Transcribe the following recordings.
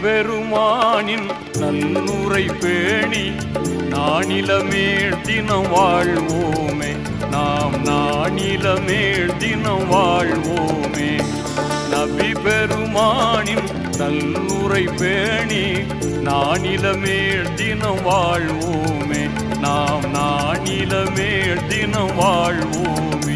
பெருமானின் நல்லுரை பேணி நானிலமேல் தினம் வாழ்வோமே, நாம் நானிலமேல் தினம் வாழ்வோமே. நபி பெருமானின் நல்லுரை பேணி நானிலமேல் தினம் வாழ்வோமே, நாம் நானிலமேல் தினம் வாழ்வோமே.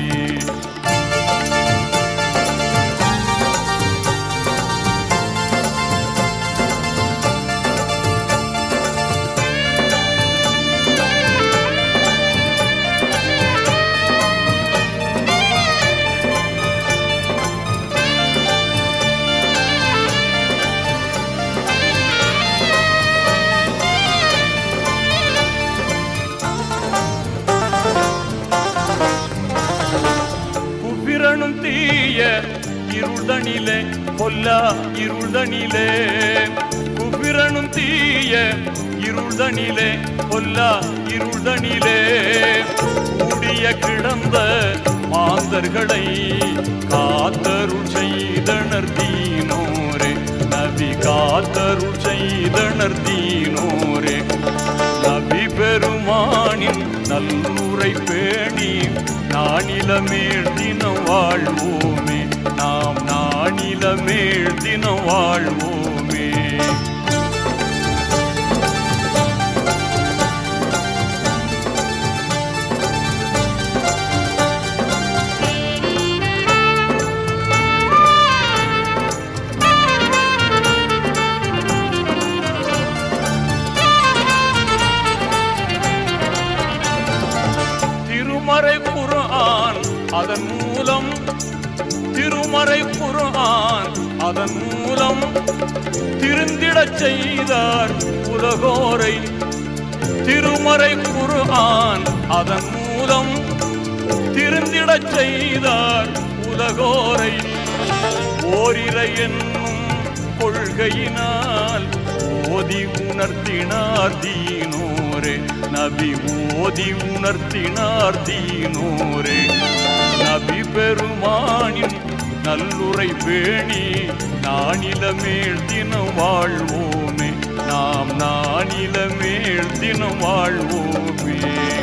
தீய இருள்தனிலே கொல்லா இருள்தனிலே, குபிரனும் தீய இருள்தனிலே கொல்லா இருள்தனிலே, கூடிய கிடந்த மாந்தர்களை காத்தருள் செய்தனர் தீனோரே, நபி காத்தருள் செய்தனர் தீனோரே. நபி பெருமானின் நல்லுரை பேணி நானிலமேல் தினம் வாழ்வோமே, நாம் நானிலமேல் தினம் வாழ்வோமே. திருமறை குர்ஆன் அதன் மூலம், திருமறை குர்ஆன் அதன் மூலம் திருந்திடச் செய்தார் உலகோரை, திருமறை குர்ஆன் அதன் மூலம் திருந்திடச் செய்தார் உலகோரை. ஓரிரை என்னும் கொள்கையினால் ஓதி உணர்த்தினார் தீனோரே, நபி ஓதி உணர்த்தினார் தீனோரே. நபி பெருமானின் நல்லுரை பேணி நானிலமேல் தினம் வாழ்வோமே, நாம் நானிலமேல் தினம் வாழ்வோமே.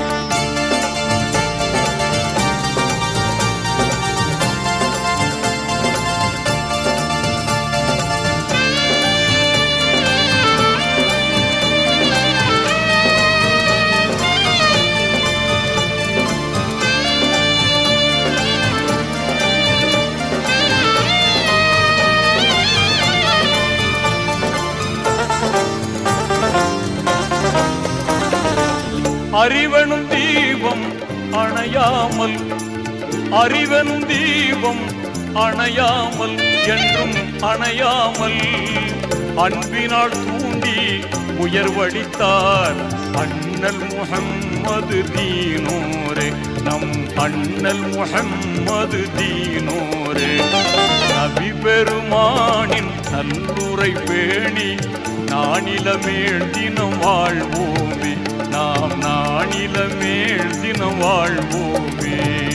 அறிவனும் தீபம் அணையாமல், அறிவனும் தீபம் அணையாமல் என்றும் அணையாமல், அன்பினால் தூண்டி உயர்வடித்தார் அண்ணல் முஹம்மது தீனோரே, நம் அண்ணல் முஹம்மது தீனோரே. நபி பெருமானின் நல்லுரை பேணி நானிலமேல் தினம் வாழ்வோமே, நாம் நானிலமேல் தினம் வாழ்வோமே.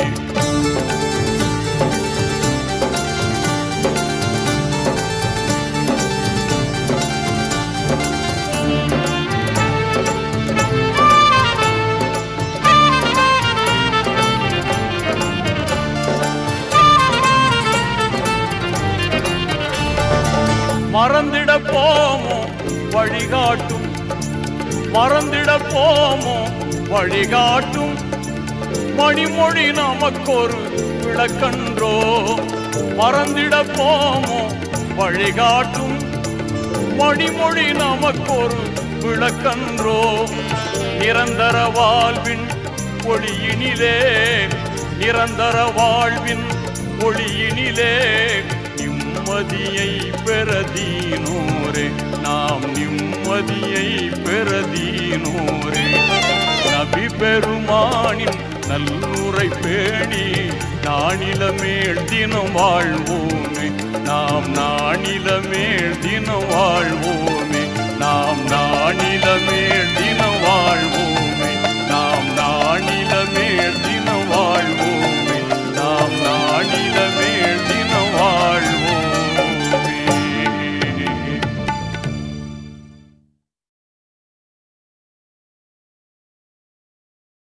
மறந்திட போமோ வழிகாட்டும், மறந்திட போமோ வழிகாட்டும் மணிமொழி நமக்கொரு விளக்கன்றோ, மறந்திட போமோ வழிகாட்டும் மணிமொழி நமக்கொரு விளக்கன்றோ. நிரந்தர வாழ்வின் ஒளியினிலே, நிரந்தர வாழ்வின் ஒளியினிலே நிம்மதியை பெறதீனோரே, நாம் நிம்மதியை பெறதீனோரே. நபி பெருமானின் நல்லுரை பேணி நானிலமேல் தினம் வாழ்வோமே, நாம் நானிலமேல் தினம் வாழ்வோம்.